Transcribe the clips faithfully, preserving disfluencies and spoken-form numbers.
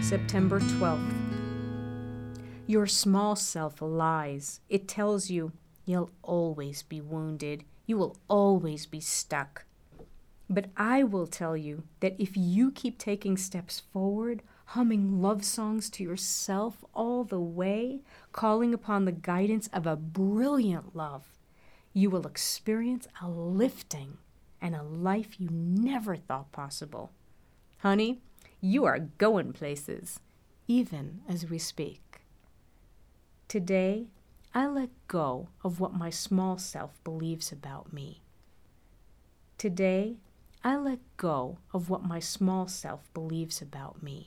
September twelfth. Your small self lies. It tells you you'll always be wounded. You will always be stuck. But I will tell you that if you keep taking steps forward, humming love songs to yourself all the way, calling upon the guidance of a brilliant love, you will experience a lifting and a life you never thought possible. Honey, you are going places, even as we speak. Today, I let go of what my small self believes about me. Today, I let go of what my small self believes about me.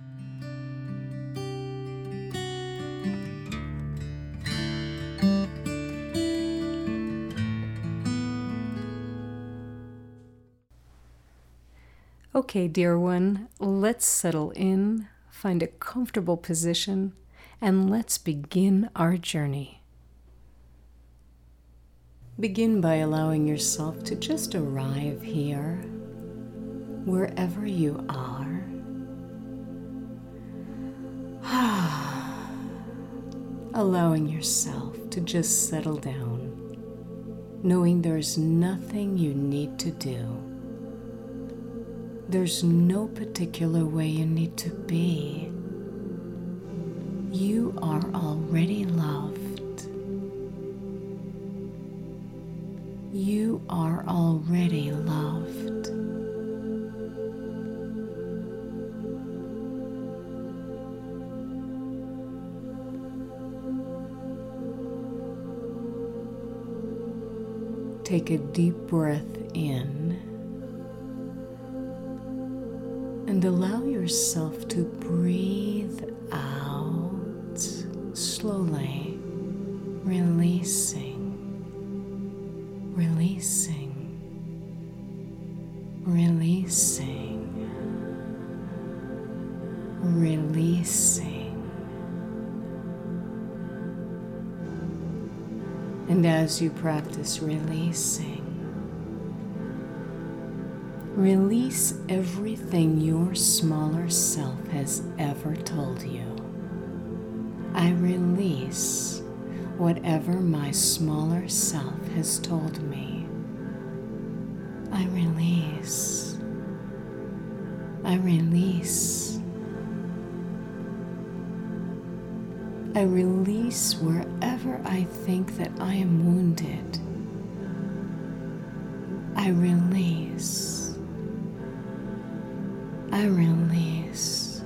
Okay, dear one, let's settle in, find a comfortable position, and let's begin our journey. Begin by allowing yourself to just arrive here, wherever you are. Allowing yourself to just settle down, knowing there's nothing you need to do. There's no particular way you need to be. You are already loved. You are already loved. Take a deep breath in and allow yourself to breathe out slowly, releasing, releasing, releasing, releasing. And as you practice releasing, release everything your smaller self has ever told you. I release whatever my smaller self has told me. I release. I release. I release wherever I think that I am wounded. I release. I release.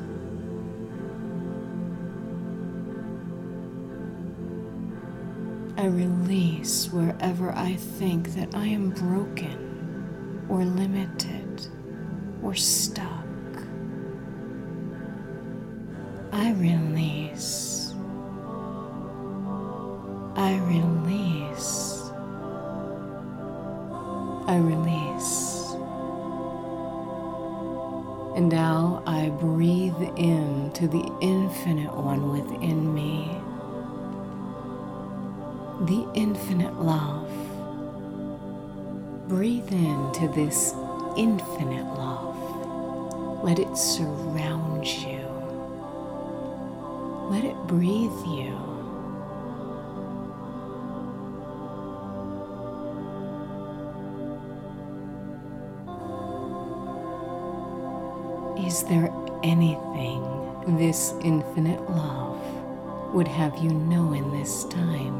I release wherever I think that I am broken or limited or stuck. I release. I release. I release. And now I breathe in to the infinite one within me, the infinite love. Breathe into this infinite love. Let it surround you. Let it breathe you. Is there anything this infinite love would have you know in this time?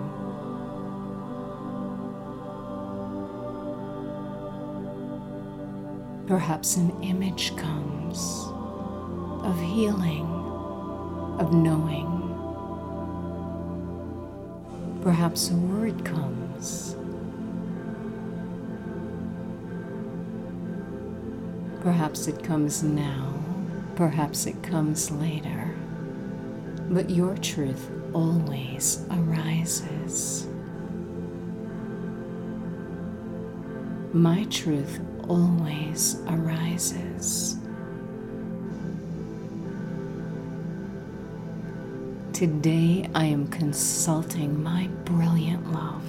Perhaps an image comes of healing, of knowing. Perhaps a word comes. Perhaps it comes now, perhaps it comes later, but your truth always arises. My truth always arises. Today I am consulting my brilliant love.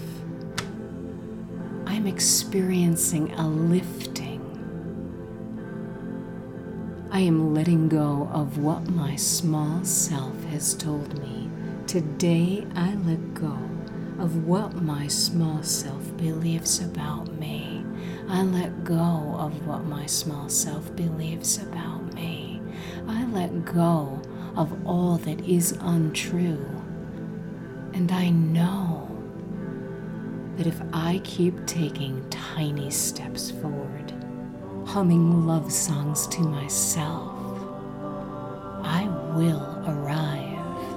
I'm experiencing a lifting. I I am letting go of what my small self has told me. Today I let go of what my small self believes about me. I let go of what my small self believes about me. I let go of all that is untrue. And I know that if I keep taking tiny steps forward, humming love songs to myself, I will arrive.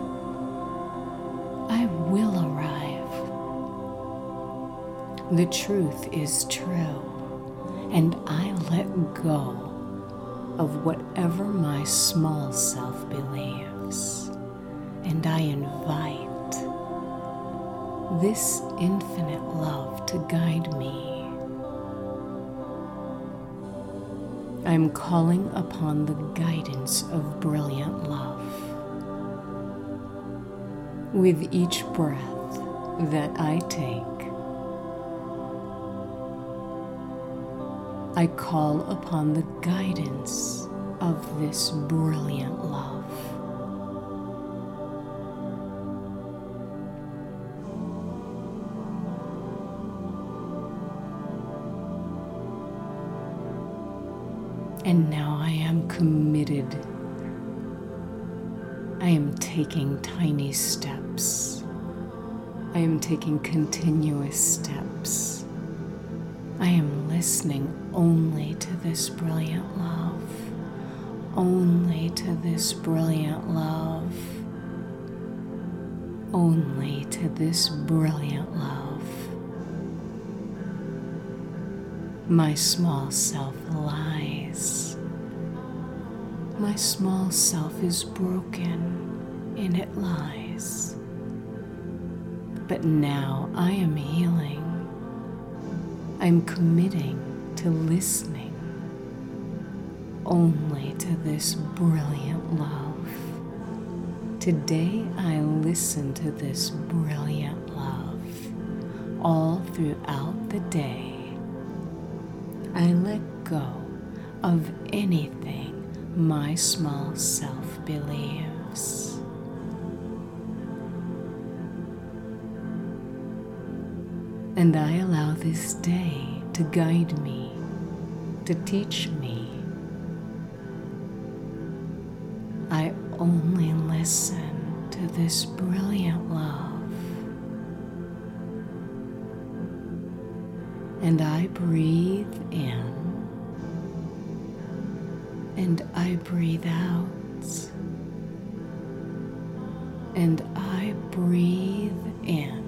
I will arrive. The truth is true, and I let go of whatever my small self believes, and I invite this infinite love to guide me. I'm calling upon the guidance of brilliant love. With each breath that I take, I call upon the guidance of this brilliant love. And now I am committed. I am taking tiny steps. I am taking continuous steps. I am listening only to this brilliant love. Only to this brilliant love. Only to this brilliant love. My small self lies. My small self is broken, and it lies. But now I am healing. I'm committing to listening only to this brilliant love. Today I listen to this brilliant love all throughout the day. I let go of anything my small self believes. And I allow this day to guide me, to teach me. I only listen to this brilliant love. And I breathe in, and I breathe out, and I breathe in,